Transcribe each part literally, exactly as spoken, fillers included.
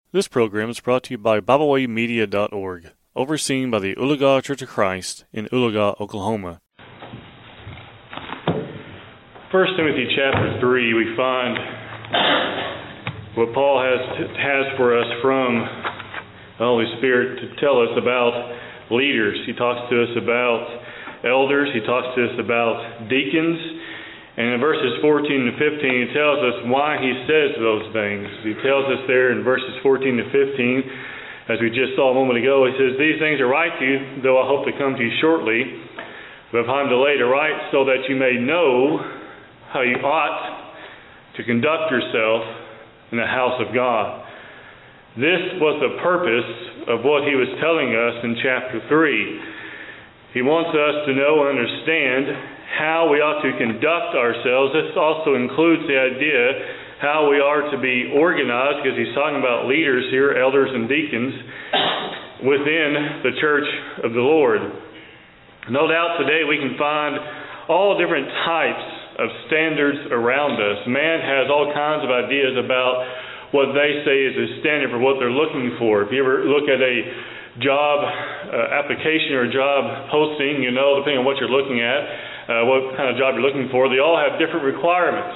This program is brought to you by Bible Way Media dot org, overseen by the Oologah Church of Christ in Oologah, Oklahoma. First Timothy chapter three, we find what Paul has has for us from the Holy Spirit to tell us about leaders. He talks to us about elders. He talks to us about deacons. And in verses fourteen to fifteen, he tells us why he says those things. He tells us there in verses fourteen to fifteen, as we just saw a moment ago, he says, "These things are right to you, though I hope to come to you shortly. But if I'm delayed to write, so that you may know how you ought to conduct yourself in the house of God." This was the purpose of what he was telling us in chapter three. He wants us to know and understand how we ought to conduct ourselves. This also includes the idea how we are to be organized, because he's talking about leaders here, elders and deacons, within the church of the Lord. No doubt today we can find all different types of standards around us. Man has all kinds of ideas about what they say is a standard for what they're looking for. If you ever look at a job uh, application or a job posting, you know, depending on what you're looking at, Uh, what kind of job you're looking for, they all have different requirements.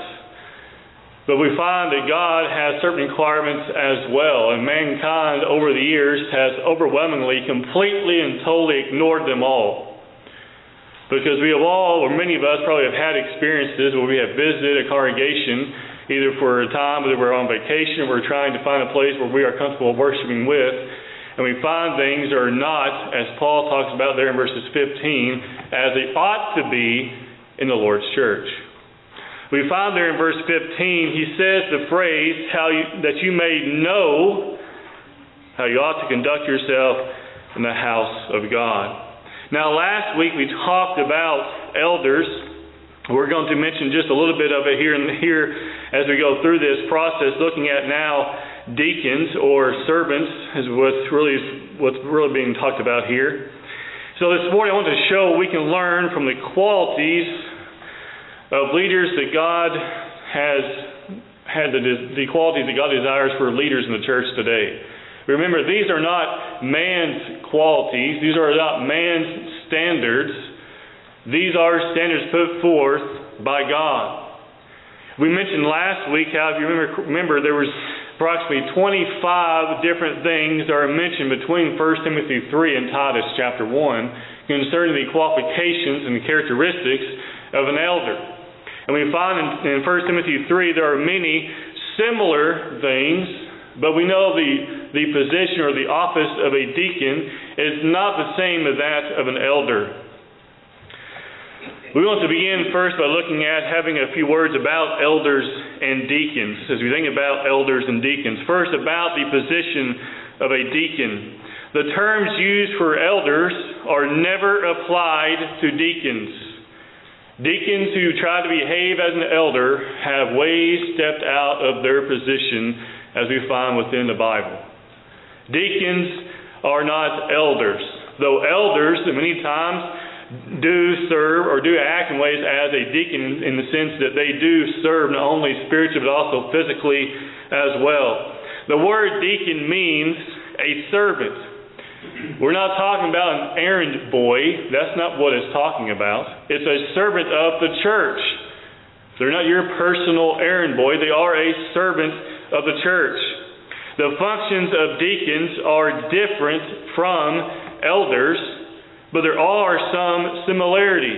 But we find that God has certain requirements as well, and mankind over the years has overwhelmingly, completely and totally ignored them all. Because we have all, or many of us probably have had experiences where we have visited a congregation, either for a time, whether we're on vacation, or we're trying to find a place where we are comfortable worshiping with, and we find things are not, as Paul talks about there in verses fifteen, as they ought to be in the Lord's church. We find there in verse fifteen, he says the phrase, how you, that you may know how you ought to conduct yourself in the house of God. Now last week we talked about elders. We're going to mention just a little bit of it here and here as we go through this process, looking at now deacons or servants is what's really what's really being talked about here. So this morning I want to show we can learn from the qualities of leaders that God has had, the, the qualities that God desires for leaders in the church today. Remember, these are not man's qualities. These are not man's standards. These are standards put forth by God. We mentioned last week how, if you remember, remember there was approximately twenty-five different things that are mentioned between First Timothy three and Titus chapter one concerning the qualifications and characteristics of an elder. And we find in, in First Timothy three there are many similar things, but we know the, the position or the office of a deacon is not the same as that of an elder. We want to begin first by looking at having a few words about elders and deacons. As we think about elders and deacons, first about the position of a deacon. The terms used for elders are never applied to deacons. Deacons who try to behave as an elder have ways stepped out of their position, as we find within the Bible. Deacons are not elders, though elders many times do serve or do act in ways as a deacon in the sense that they do serve not only spiritually but also physically as well. The word deacon means a servant. We're not talking about an errand boy. That's not what it's talking about. It's a servant of the church. They're not your personal errand boy. They are a servant of the church. The functions of deacons are different from elders, but there are some similarities.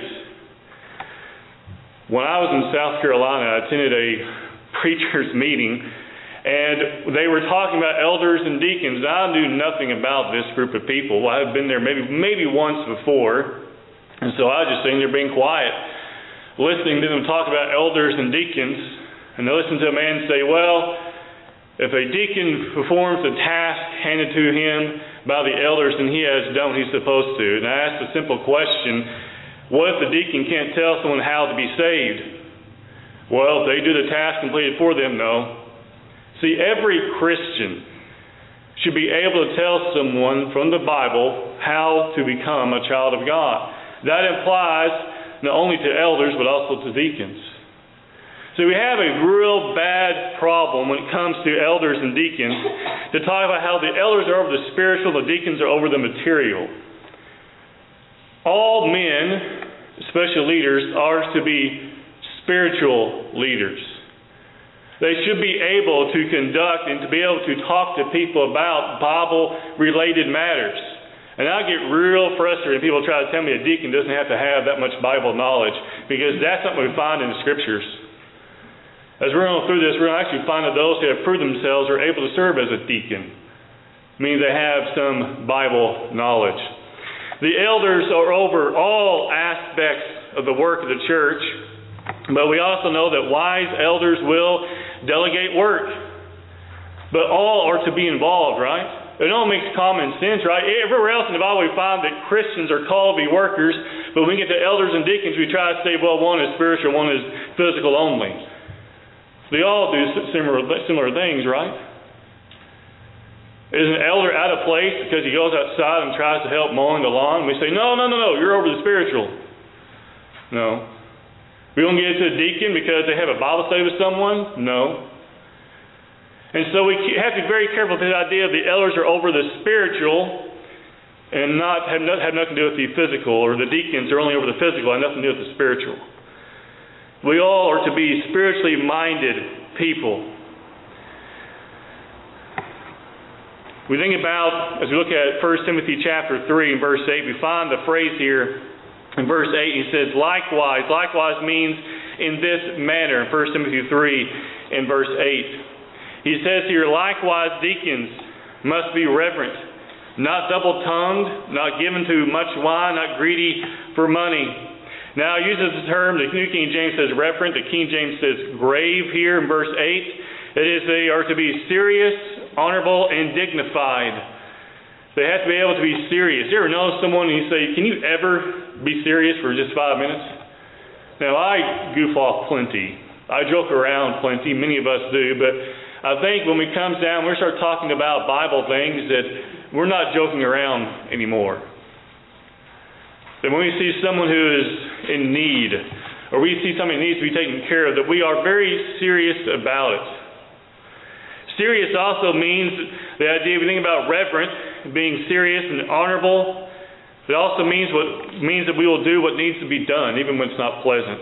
When I was in South Carolina, I attended a preacher's meeting, and they were talking about elders and deacons. I knew nothing about this group of people. I had been there maybe maybe once before, and so I was just sitting there being quiet, listening to them talk about elders and deacons, and I listened to a man say, well, if a deacon performs a task handed to him by the elders, then he has done what he's supposed to. And I asked a simple question, what if the deacon can't tell someone how to be saved? Well, if they do the task completed for them, no. See, every Christian should be able to tell someone from the Bible how to become a child of God. That implies not only to elders, but also to deacons. So we have a real bad problem when it comes to elders and deacons to talk about how the elders are over the spiritual, the deacons are over the material. All men, especially leaders, are to be spiritual leaders. They should be able to conduct and to be able to talk to people about Bible-related matters. And I get real frustrated when people try to tell me a deacon doesn't have to have that much Bible knowledge, because that's something we find in the Scriptures. As we're going through this, we're going to actually find that those who have proved themselves are able to serve as a deacon, meaning they have some Bible knowledge. The elders are over all aspects of the work of the church, but we also know that wise elders will delegate work. But all are to be involved, right? It all makes common sense, right? Everywhere else in the Bible we find that Christians are called to be workers, but when we get to elders and deacons, we try to say, well, one is spiritual, one is physical only. They all do similar similar things, right? Is an elder out of place because he goes outside and tries to help mowing the lawn? We say, no, no, no, no, you're over the spiritual. No. We don't get to a deacon because they have a Bible study with someone? No. And so we have to be very careful with the idea of the elders are over the spiritual and not have, not, have nothing to do with the physical, or the deacons are only over the physical and nothing to do with the spiritual. We all are to be spiritually minded people. We think about, as we look at First Timothy chapter three and verse eight, we find the phrase here in verse eight. He says, likewise. Likewise means in this manner, in First Timothy three and verse eight. He says here, likewise deacons must be reverent, not double-tongued, not given to much wine, not greedy for money. Now, it uses the term, the New King James says reverent, the King James says grave here in verse eight. It is they are to be serious, honorable, and dignified. They have to be able to be serious. You ever know someone and you say, can you ever be serious for just five minutes? Now, I goof off plenty. I joke around plenty. Many of us do. But I think when we come down, we start talking about Bible things, that we're not joking around anymore. That when we see someone who is in need, or we see something that needs to be taken care of, that we are very serious about it. Serious also means the idea, if you think about reverent, being serious and honorable, it also means what means that we will do what needs to be done, even when it's not pleasant.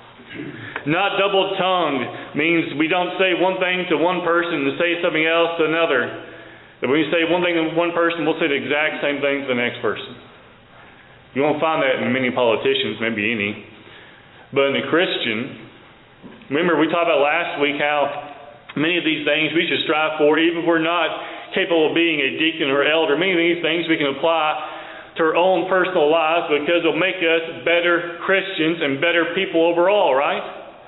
Not double-tongued means we don't say one thing to one person and say something else to another. That when we say one thing to one person, we'll say the exact same thing to the next person. You won't find that in many politicians, maybe any. But in a Christian, remember we talked about last week how many of these things we should strive for, even if we're not capable of being a deacon or elder. Many of these things we can apply to our own personal lives because it'll make us better Christians and better people overall, right?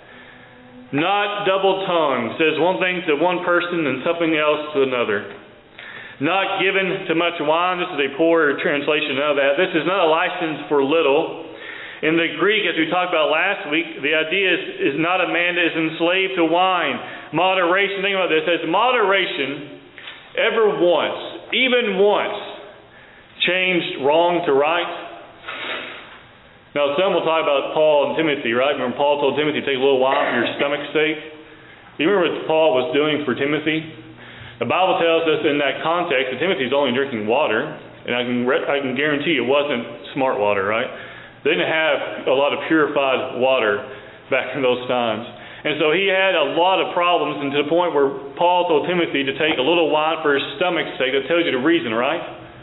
Not double-tongued, says one thing to one person and something else to another. Not given to much wine. This is a poor translation of that. This is not a license for little. In the Greek, as we talked about last week, the idea is, is not a man that is enslaved to wine. Moderation, think about this, as moderation ever once, even once, changed wrong to right? Now, some will talk about Paul and Timothy, right? Remember Paul told Timothy, take a little wine for your stomach's sake? You remember what Paul was doing for Timothy? The Bible tells us in that context that Timothy's only drinking water, and I can re- I can guarantee it wasn't smart water, right? They didn't have a lot of purified water back in those times. And so he had a lot of problems, and to the point where Paul told Timothy to take a little wine for his stomach's sake. That tells you the reason, right?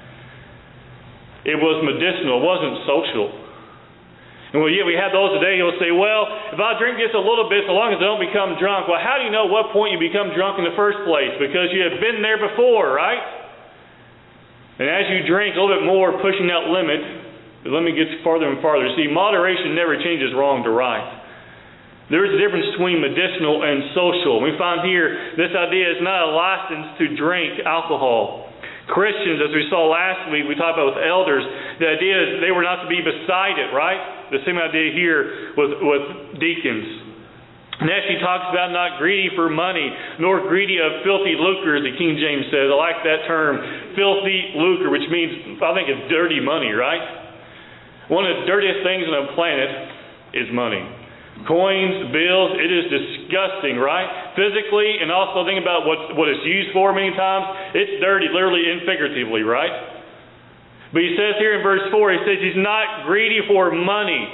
It was medicinal. It wasn't social. And well, yet we have those today who will say, well, if I drink just a little bit, so long as I don't become drunk. Well, how do you know what point you become drunk in the first place? Because you have been there before, right? And as you drink a little bit more, pushing that limit, the limit gets farther and farther. See, moderation never changes wrong to right. There is a difference between medicinal and social. We find here, this idea is not a license to drink alcohol. Christians, as we saw last week, we talked about with elders, the idea is they were not to be beside it, right? The same idea here with, with deacons. Next, he talks about not greedy for money, nor greedy of filthy lucre, as the King James says. I like that term, filthy lucre, which means, I think it's dirty money, right? One of the dirtiest things on the planet is money. Coins, bills, it is disgusting, right? Physically, and also think about what, what it's used for many times. It's dirty, literally and figuratively, right? But he says here in verse four, he says he's not greedy for money.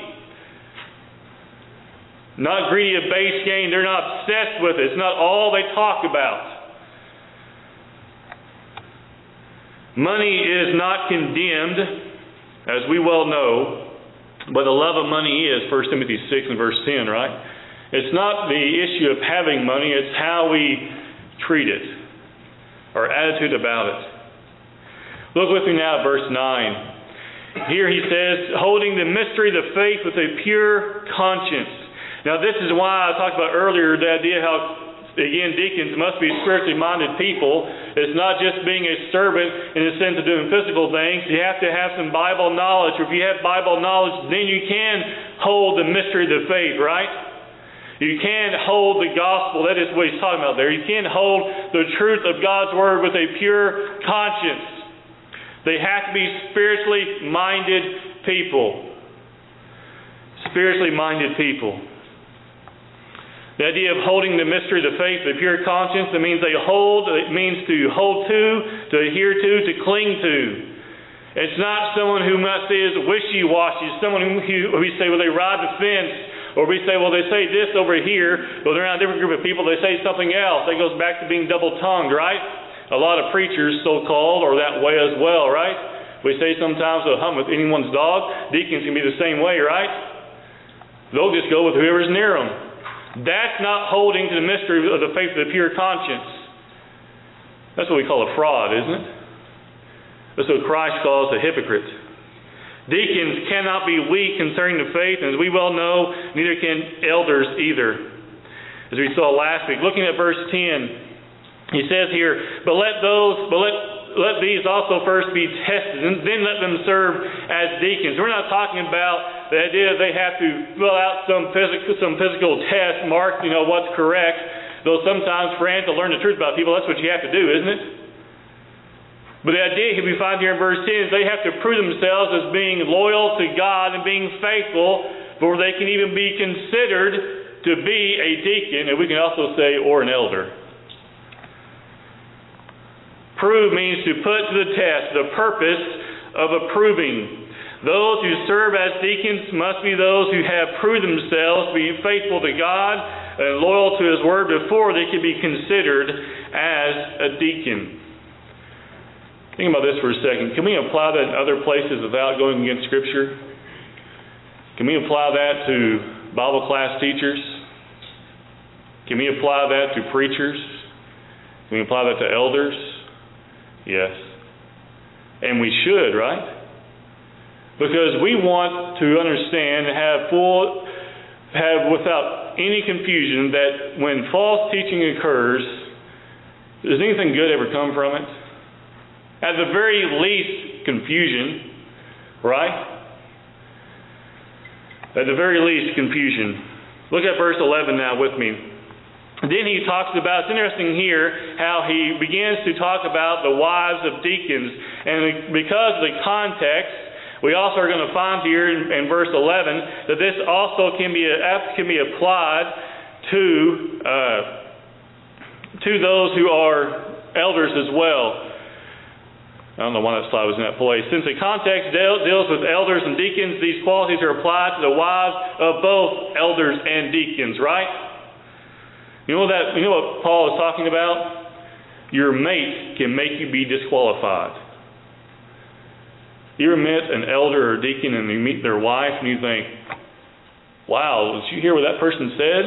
Not greedy of base gain. They're not obsessed with it. It's not all they talk about. Money is not condemned, as we well know. But the love of money is, First Timothy six and verse ten, right? It's not the issue of having money, it's how we treat it, our attitude about it. Look with me now at verse nine. Here he says, holding the mystery of the faith with a pure conscience. Now this is why I talked about earlier the idea how, again, deacons must be spiritually minded people. It's not just being a servant in the sense of doing physical things. You have to have some Bible knowledge. Or if you have Bible knowledge, then you can hold the mystery of the faith, right? You can hold the gospel. That is what he's talking about there. You can hold the truth of God's word with a pure conscience. They have to be spiritually minded people. Spiritually minded people. The idea of holding the mystery of the faith, the pure conscience, it means they hold, it means to hold to, to adhere to, to cling to. It's not someone who must say is wishy-washy, someone who, who we say, well, they ride the fence, or we say, well, they say this over here, but they're around a different group of people, they say something else. That goes back to being double-tongued, right? A lot of preachers, so-called, are that way as well, right? We say sometimes, they'll hunt with anyone's dog. Deacons can be the same way, right? They'll just go with whoever's near them. That's not holding to the mystery of the faith of the pure conscience. That's what we call a fraud, isn't it? That's what Christ calls a hypocrite. Deacons cannot be weak concerning the faith, and as we well know, neither can elders either. As we saw last week, looking at verse ten, he says here, but let those, but let let these also first be tested, and then let them serve as deacons. We're not talking about the idea that they have to fill out some physical, some physical test, mark, you know, what's correct. Though sometimes, friends, to learn the truth about people, that's what you have to do, isn't it? But the idea here we find here in verse ten is they have to prove themselves as being loyal to God and being faithful before they can even be considered to be a deacon, and we can also say, or an elder. Prove means to put to the test, the purpose of approving. Those who serve as deacons must be those who have proved themselves to be faithful to God and loyal to His Word before they can be considered as a deacon. Think about this for a second. Can we apply that in other places without going against Scripture? Can we apply that to Bible class teachers? Can we apply that to preachers? Can we apply that to elders? Yes. And we should, right? Because we want to understand and have full, have without any confusion that when false teaching occurs, does anything good ever come from it? At the very least, confusion, right? At the very least, confusion. Look at verse eleven now with me. Then he talks about, it's interesting here, how he begins to talk about the wives of deacons. And because of the context, we also are going to find here in, in verse eleven that this also can be can be applied to uh, to those who are elders as well. I don't know why that slide was in that place. Since the context deal, deals with elders and deacons, these qualities are applied to the wives of both elders and deacons, right? You know that? You know what Paul is talking about? Your mate can make you be disqualified. You ever met an elder or deacon and you meet their wife and you think, wow, did you hear what that person said?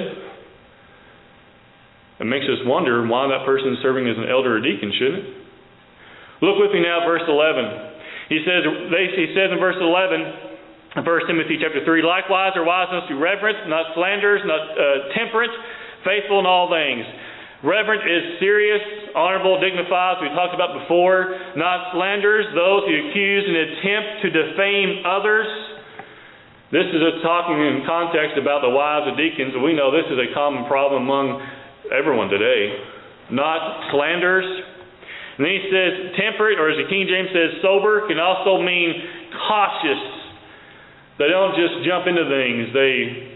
It makes us wonder why that person is serving as an elder or deacon, shouldn't it? Look with me now at verse eleven. He says, he says in verse eleven, First Timothy chapter three, likewise our wives must be reverent, not slanderers, not uh, temperate, faithful in all things. Reverent is serious, honorable, dignified, as we talked about before. Not slanderers, those who accuse and attempt to defame others. This is a talking in context about the wives of deacons. We know this is a common problem among everyone today. Not slanderers. And then he says temperate, or as the King James says sober, can also mean cautious. They don't just jump into things. They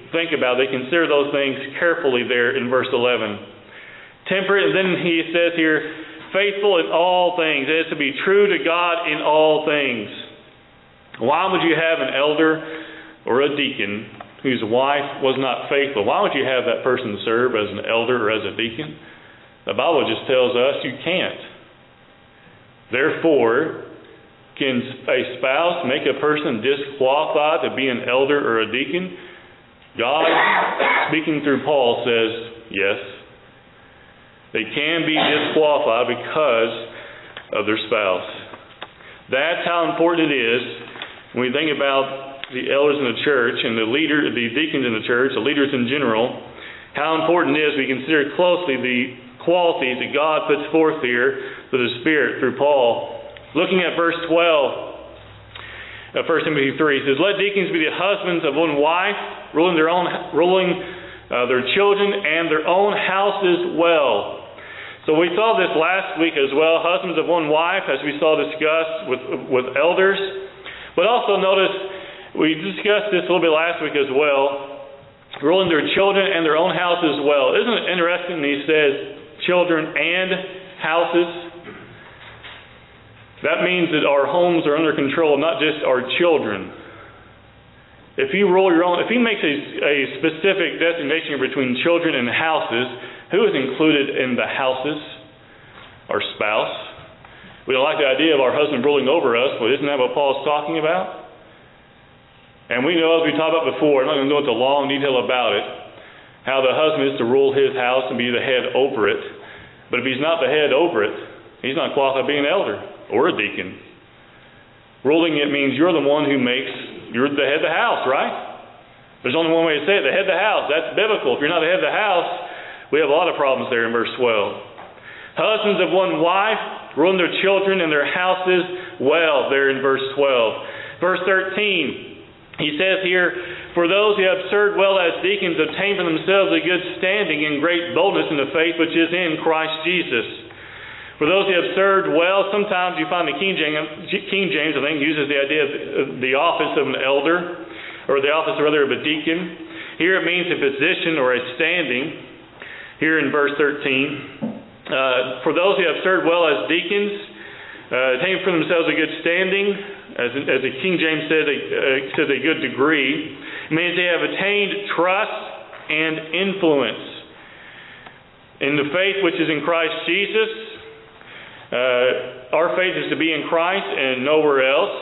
think about. They consider those things carefully there in verse eleven. Temperate, and then he says here, faithful in all things. It is to be true to God in all things. Why would you have an elder or a deacon whose wife was not faithful? Why would you have that person serve as an elder or as a deacon? The Bible just tells us you can't. Therefore, can a spouse make a person disqualified to be an elder or a deacon? God, speaking through Paul, says yes. They can be disqualified because of their spouse. That's how important it is when we think about the elders in the church and the leader, the deacons in the church, the leaders in general, how important it is we consider closely the qualities that God puts forth here through the Spirit, through Paul. Looking at verse twelve of First Timothy three, it says, let deacons be the husbands of one wife, ruling their own, ruling uh, their children and their own houses well. So we saw this last week as well, husbands of one wife, as we saw discussed with with elders. But also notice, we discussed this a little bit last week as well, ruling their children and their own houses well. Isn't it interesting that he says children and houses? That means that our homes are under control, not just our children. If you rule your own, if he makes a, a specific designation between children and houses, who is included in the houses? Our spouse. We don't like the idea of our husband ruling over us, but isn't that what Paul's talking about? And we know, as we talked about before, I'm not going to go into long detail about it, how the husband is to rule his house and be the head over it. But if he's not the head over it, he's not qualified to be an elder or a deacon. Ruling it means you're the one who makes, you're the head of the house, right? There's only one way to say it, the head of the house. That's biblical. If you're not the head of the house, we have a lot of problems there in verse twelve. Husbands of one wife, ruling their children and their houses well, there in verse twelve. Verse thirteen, he says here, for those who have served well as deacons obtain for themselves a good standing and great boldness in the faith which is in Christ Jesus. For those who have served well, sometimes you find the King James, King James I think, uses the idea of the office of an elder, or the office rather of a deacon. Here it means a position or a standing. Here in verse thirteen, uh, for those who have served well as deacons, uh, attain for themselves a good standing, as, as the King James says, a, uh, says a good degree. It means they have attained trust and influence in the faith which is in Christ Jesus. Uh, our faith is to be in Christ and nowhere else.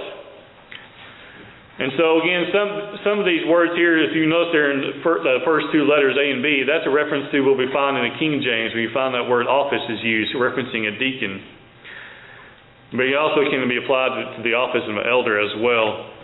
And so again, some some of these words here, if you notice there in the first two letters, A and B, that's a reference to what we find in the King James, when you find that word office is used, referencing a deacon. But it also can be applied to the office of an elder as well.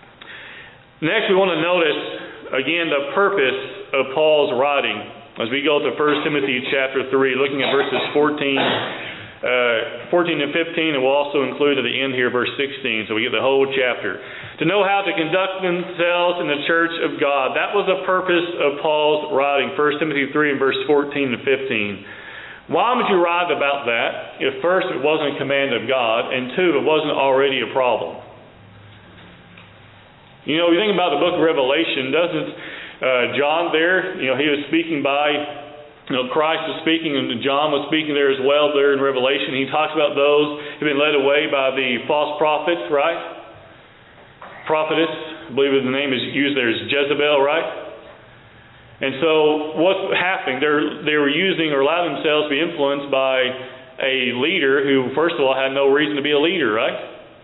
Next, we want to notice, again, the purpose of Paul's writing. As we go to First Timothy chapter three, looking at verses fourteen, uh, fourteen and fifteen, and we'll also include at the end here verse sixteen, so we get the whole chapter. To know how to conduct themselves in the church of God. That was the purpose of Paul's writing, First Timothy three and verse fourteen and fifteen. Why would you write about that if first it wasn't a command of God, and two, it wasn't already a problem? You know, you think about the book of Revelation, doesn't uh, John there, you know, he was speaking by, you know, Christ was speaking, and John was speaking there as well there in Revelation. He talks about those who've been led away by the false prophets, right? Prophetess, I believe the name is used there is Jezebel, right? And so what's happening? They're, they were using or allowing themselves to be influenced by a leader who, first of all, had no reason to be a leader, right?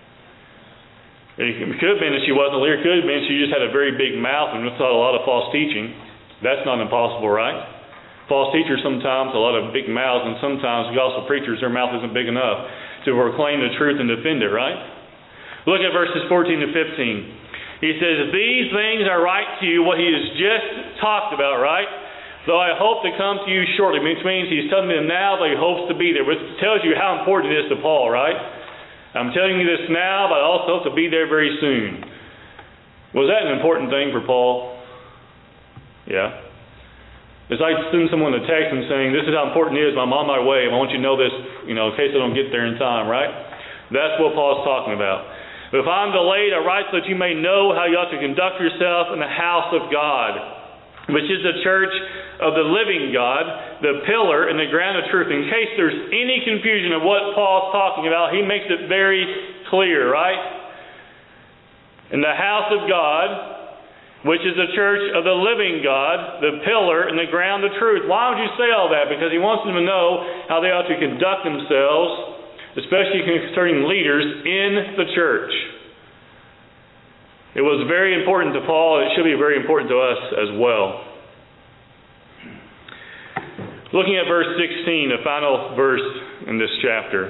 It could have been that she wasn't a leader. It could have been she just had a very big mouth and taught a lot of false teaching. That's not impossible, right? False teachers sometimes a lot of big mouths, and sometimes gospel preachers, their mouth isn't big enough to proclaim the truth and defend it, right? Look at verses fourteen to fifteen. He says, these things I write to you, what he has just talked about, right? Though I hope to come to you shortly, which means he's telling them now that he hopes to be there, which tells you how important it is to Paul, right? I'm telling you this now, but I also hope to be there very soon. Was that an important thing for Paul? Yeah. It's like sending someone a text and saying, this is how important it is, I'm on my way, I want you to know this, you know, in case I don't get there in time, right? That's what Paul's talking about. If I'm delayed, I write so that you may know how you ought to conduct yourself in the house of God. which is the church of the living God, the pillar and the ground of truth. In case there's any confusion of what Paul's talking about, he makes it very clear, right? In the house of God, which is the church of the living God, the pillar and the ground of truth. Why would you say all that? Because he wants them to know how they ought to conduct themselves, especially concerning leaders in the church. It was very important to Paul, and it should be very important to us as well. Looking at verse sixteen, the final verse in this chapter.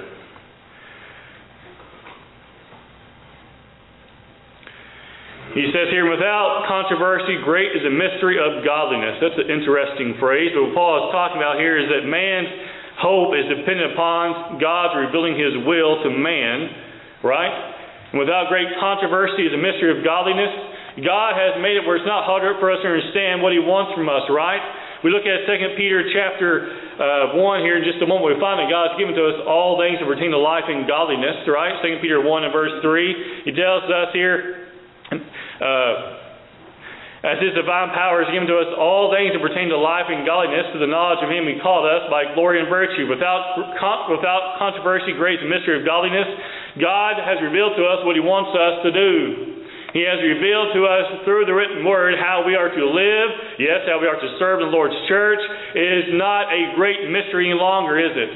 He says here, without controversy, great is the mystery of godliness. That's an interesting phrase. But what Paul is talking about here is that man's hope is dependent upon God's revealing His will to man, right? And without great controversy is the mystery of godliness. God has made it where it's not hard for us to understand what He wants from us, right? We look at Second Peter chapter uh, one here in just a moment. We find that God's given to us all things that pertain to life and godliness, right? Second Peter one and verse three. He tells us here, uh, as His divine power is given to us all things that pertain to life and godliness, to the knowledge of Him He called us by glory and virtue. Without, con- without controversy, great is the mystery of godliness. God has revealed to us what He wants us to do. He has revealed to us through the written word how we are to live, yes, how we are to serve the Lord's church. It is not a great mystery any longer, is it?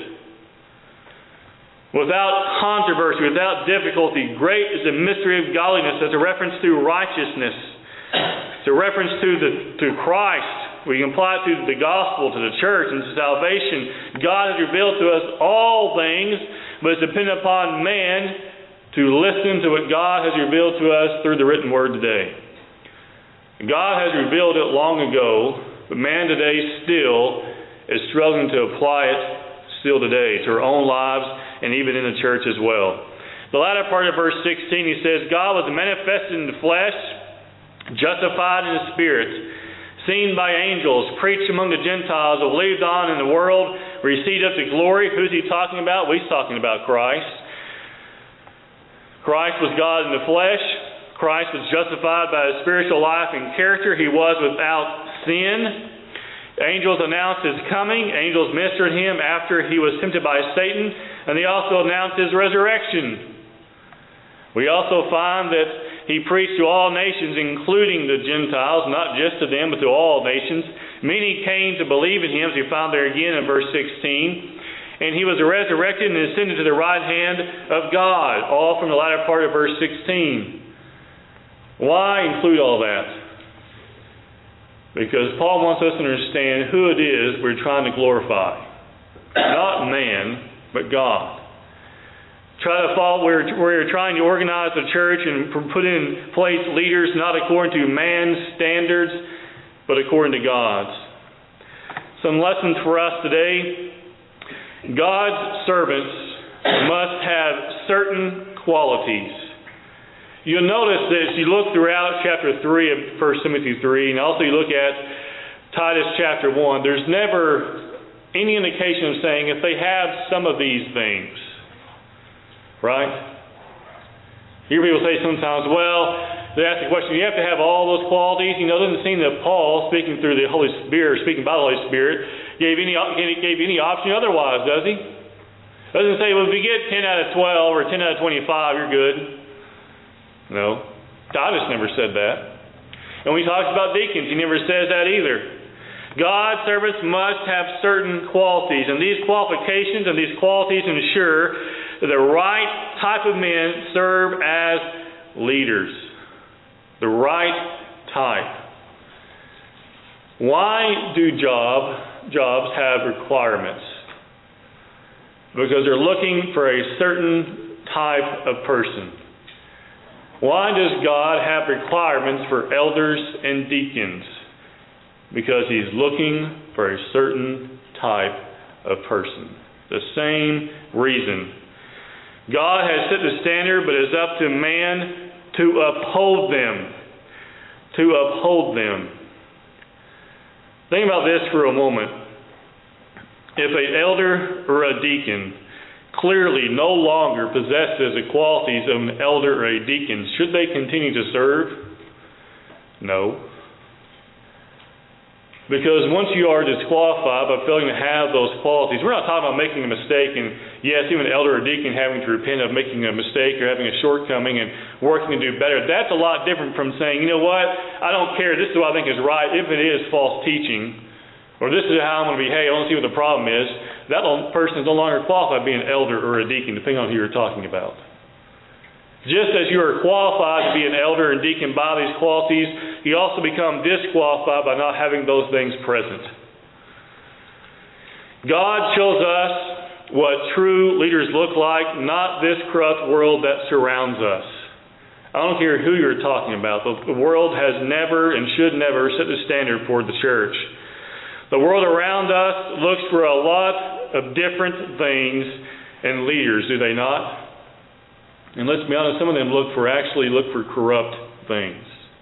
Without controversy, without difficulty, great is the mystery of godliness. That's a reference to righteousness. It's a reference to the to Christ. We can apply it to the gospel, to the church, and to salvation. God has revealed to us all things, but it's dependent upon man to listen to what God has revealed to us through the written word today. God has revealed it long ago, but man today still is struggling to apply it still today to our own lives and even in the church as well. The latter part of verse sixteen, he says, God was manifested in the flesh, justified in the spirit, seen by angels, preached among the Gentiles, believed on in the world, received up to glory. Who's he talking about? Well, he's talking about Christ. Christ was God in the flesh. Christ was justified by His spiritual life and character. He was without sin. Angels announced His coming. Angels ministered Him after He was tempted by Satan. And they also announced His resurrection. We also find that He preached to all nations, including the Gentiles, not just to them, but to all nations. Many came to believe in Him, as we found there again in verse sixteen. And He was resurrected and ascended to the right hand of God, all from the latter part of verse sixteen. Why include all that? Because Paul wants us to understand who it is we're trying to glorify. Not man, but God. Try to follow, we're, we're trying to organize the church and put in place leaders not according to man's standards, but according to God's. Some lessons for us today. God's servants must have certain qualities. You'll notice that as you look throughout chapter three of First Timothy three, and also you look at Titus chapter one, there's never any indication of saying if they have some of these things. Right? You hear people say sometimes, well, they ask the question, do you have to have all those qualities? You know, it doesn't seem that Paul, speaking through the Holy Spirit, speaking by the Holy Spirit, gave any gave any option otherwise, does he? Doesn't say, well, if you get ten out of twelve or ten out of twenty-five, you're good. No. Titus never said that. And when he talks about deacons, he never says that either. God's servants must have certain qualities, and these qualifications and these qualities ensure that the right type of men serve as leaders. The right type. Why do job jobs have requirements? Because they're looking for a certain type of person. Why does God have requirements for elders and deacons? Because He's looking for a certain type of person. The same reason. God has set the standard, but it's up to man to uphold them. To uphold them. Think about this for a moment. If an elder or a deacon clearly no longer possesses the qualities of an elder or a deacon, should they continue to serve? No. Because once you are disqualified by failing to have those qualities, we're not talking about making a mistake, and yes, even an elder or deacon having to repent of making a mistake or having a shortcoming and working to do better. That's a lot different from saying, you know what, I don't care, this is what I think is right, if it is false teaching, or this is how I'm going to behave, I don't see what the problem is. That person is no longer qualified to be an elder or a deacon, depending on who you're talking about. Just as you are qualified to be an elder and deacon by these qualities, you also become disqualified by not having those things present. God shows us what true leaders look like, not this corrupt world that surrounds us. I don't care who you're talking about. The world has never and should never set the standard for the church. The world around us looks for a lot of different things and leaders, do they not? And let's be honest, some of them look for actually look for corrupt things.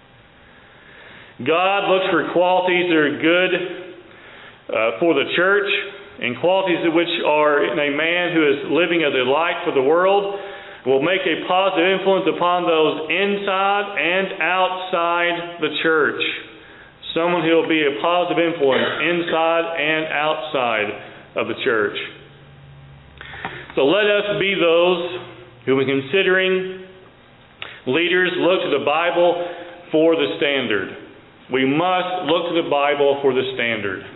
God looks for qualities that are good uh, for the church, and qualities which are in a man who is living as a light for the world, will make a positive influence upon those inside and outside the church. Someone who will be a positive influence inside and outside of the church. So let us be those who, when considering leaders, look to the Bible for the standard. We must look to the Bible for the standard.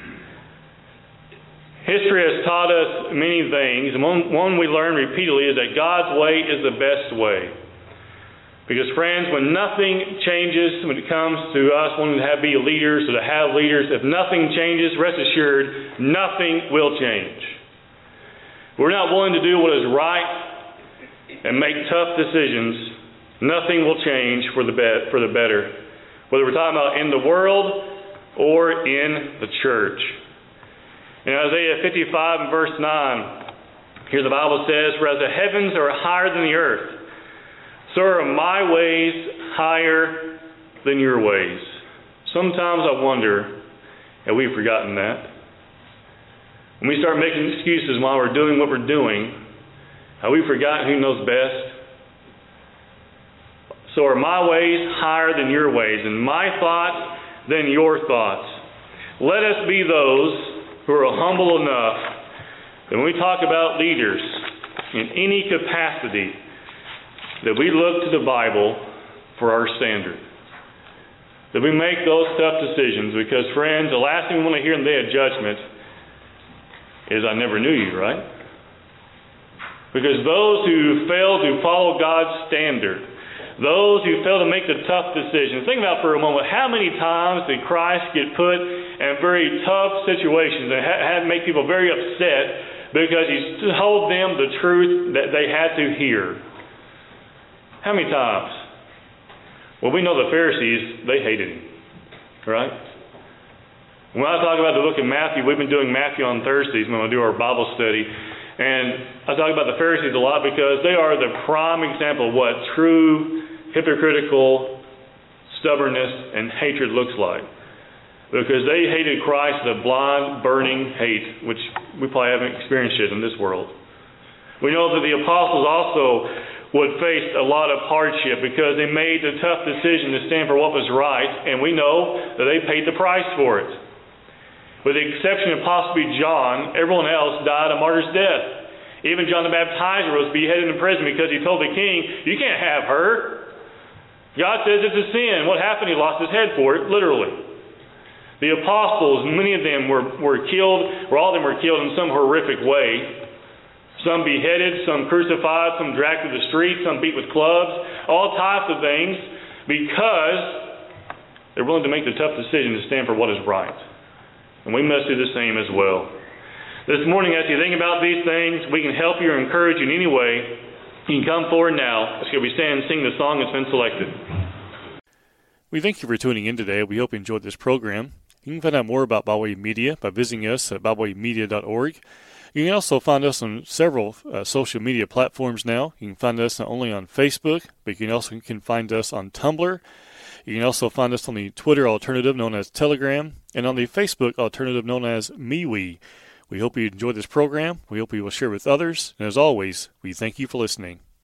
History has taught us many things, and one, one we learn repeatedly is that God's way is the best way. Because, friends, when nothing changes when it comes to us wanting to have, be leaders or to have leaders, if nothing changes, rest assured, nothing will change. We're not willing to do what is right and make tough decisions, nothing will change for the be- for the better. Whether we're talking about in the world or in the church. In Isaiah fifty-five and verse nine, here the Bible says, "For as the heavens are higher than the earth, so are my ways higher than your ways." Sometimes I wonder, have we forgotten that? When we start making excuses while we're doing what we're doing, have we forgotten who knows best? So are my ways higher than your ways, and my thoughts than your thoughts. Let us be those who are humble enough that when we talk about leaders in any capacity, that we look to the Bible for our standard. That we make those tough decisions, because, friends, the last thing we want to hear in the day of judgment is, "I never knew you," right? Because those who fail to follow God's standard, those who fail to make the tough decisions, think about for a moment, how many times did Christ get put in very tough situations and had to make people very upset because He told them the truth that they had to hear? How many times? Well, we know the Pharisees, they hated Him, right? When I talk about the book of Matthew, we've been doing Matthew on Thursdays when we do our Bible study. And I talk about the Pharisees a lot because they are the prime example of what true hypocritical stubbornness and hatred looks like. Because they hated Christ with a blind, burning hate, which we probably haven't experienced yet in this world. We know that the apostles also would face a lot of hardship because they made the tough decision to stand for what was right, and we know that they paid the price for it. With the exception of possibly John, everyone else died a martyr's death. Even John the Baptizer was beheaded in prison because he told the king, "You can't have her. God says it's a sin." What happened? He lost his head for it, literally. The apostles, many of them were, were killed, or all of them were killed in some horrific way. Some beheaded, some crucified, some dragged through the streets, some beat with clubs, all types of things, because they're willing to make the tough decision to stand for what is right. And we must do the same as well. This morning, as you think about these things, we can help you or encourage you in any way. You can come forward now. Let's go. We stand and sing the song that's been selected. We thank you for tuning in today. We hope you enjoyed this program. You can find out more about Bible Way Media by visiting us at bible way media dot org. You can also find us on several uh, social media platforms now. You can find us not only on Facebook, but you can also can find us on Tumblr. You can also find us on the Twitter alternative known as Telegram, and on the Facebook alternative known as MeWe. We hope you enjoyed this program. We hope you will share with others. And as always, we thank you for listening.